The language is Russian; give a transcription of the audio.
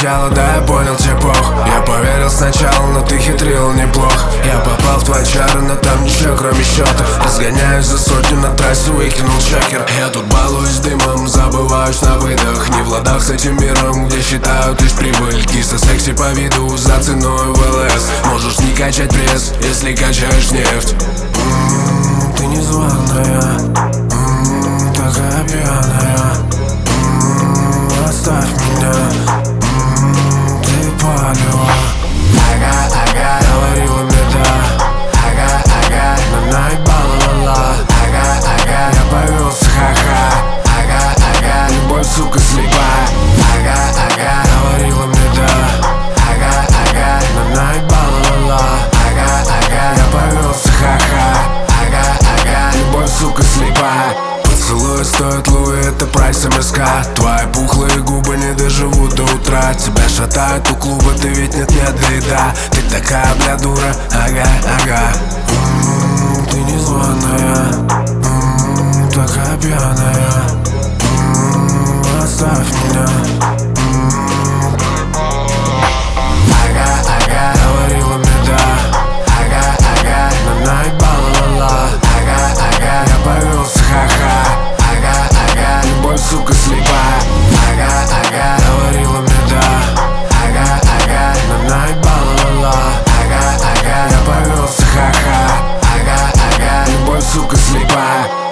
начала, да, я понял тебе плохо. Я поверил сначала, но ты хитрил неплохо. Я попал в твои чары, но там ничего кроме счета. Разгоняюсь за сотню на трассе, выкинул чекер. Я тут балуюсь дымом, забываюсь на выдох. Не в ладах с этим миром, где считают лишь прибыль. Киса секси по виду, за ценой в ЛС. Можешь не качать пресс, если качаешь нефть. Ты незваная, такая пьяная. Оставь меня, ты палево. Ага, говорила мне да. Ага, на наебала ла-ла. Ага, я повелся, ха-ха. Ага, любовь, сука, слепая. Ага, говорила мне да. Ага, на наебала ла-ла. Ага, я повелся, ха-ха. Ага, любовь, сука, слепая. Поцелуй стоит Луи, это прайс МСК. Твои пухлые губы не доживут до утра. Тебя шатают у клуба, ты ведь нет-нет, да и да. Ты такая, бля, дура, ага. Ты незваная, такая пьяная. Оставь меня. Ага, говорила мне да. Ага, на наебала ла-ла. Ага, я повелся, ха-ха. Ага, любовь, сука, слепая. Ага, говорила мне да. Ага, на наебала ла-ла. Ага, я повелся, ха-ха. Ага, любовь, сука, слепая.